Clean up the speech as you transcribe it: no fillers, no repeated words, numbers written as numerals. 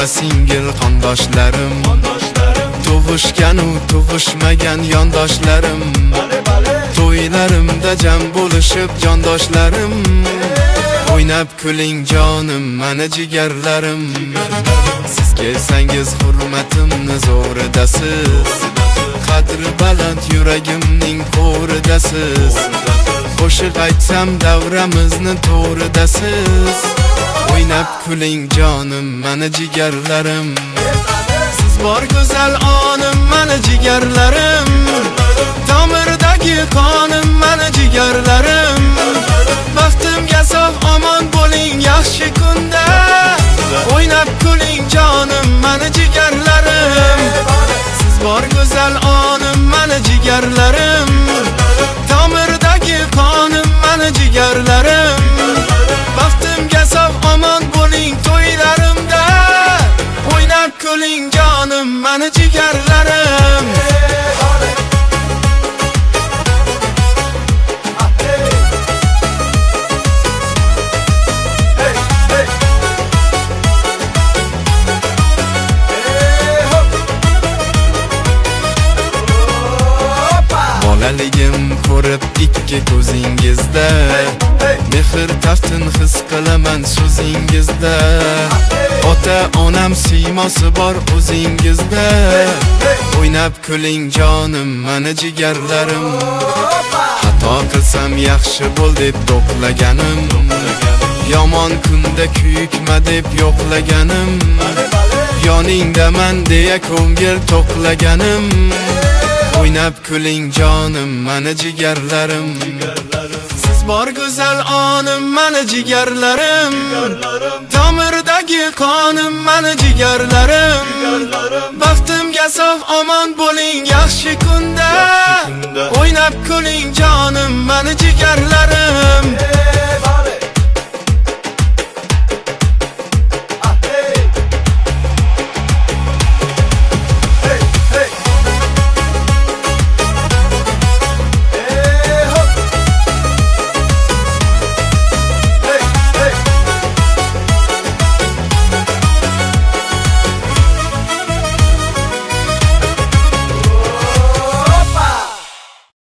opa singil qondoshlarim, tug'ishgan u tug'ishmagan yondoshlarim, to'ylarimda jam bo'lishib jondoshlarim, o'ynab kuling jonim mana jigarlarim. Siz kelsangiz hurmatimni zo'ridasiz, qadri baland yuragimning qo'ridasiz. Qo'shiq aytsam davramizni to'ridasiz, o'ynab kuling jonim mana jigarlarim. Siz bor go'zal onim mana jigarlarim, tomirdagi qonim mana jigarlarim. Baxtimga sog' omon bo'ling yaxshi kunda, o'ynab kuling jonim mana jigarlarim. Siz bor go'zal onim mana jigarlarim, tomirdagi qonim mana jigarlarim. Baxtimga sog' omon bo'ling to'ylarimda, o'ynab kuling jonim mana jigarlarim. Bolaligim ko'rib ikki ko'zingizda, mehr taftin his qilaman so'zingizda. Ota onam siymosi bor o'zingizda, o'ynab kuling jonim mana jigarlarim. Xato qilsam yaxshi bo'l deb do'qlaganim, yomon kunda kuyikma deb yo'qlaganim, yoningdaman deya ko'ngil to'qlaganim, o'ynab kuling jonim mana jigarlarim. Siz bor go'zal onim mana jigarlarim, tomirdagi qonim mana jigarlarim. Baxtimga sog' omon bo'ling yaxshi kunda, o'ynab kuling jonim mana jigarlarim.